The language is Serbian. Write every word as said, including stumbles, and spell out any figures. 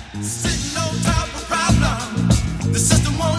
Sitting on top of problem. The system won't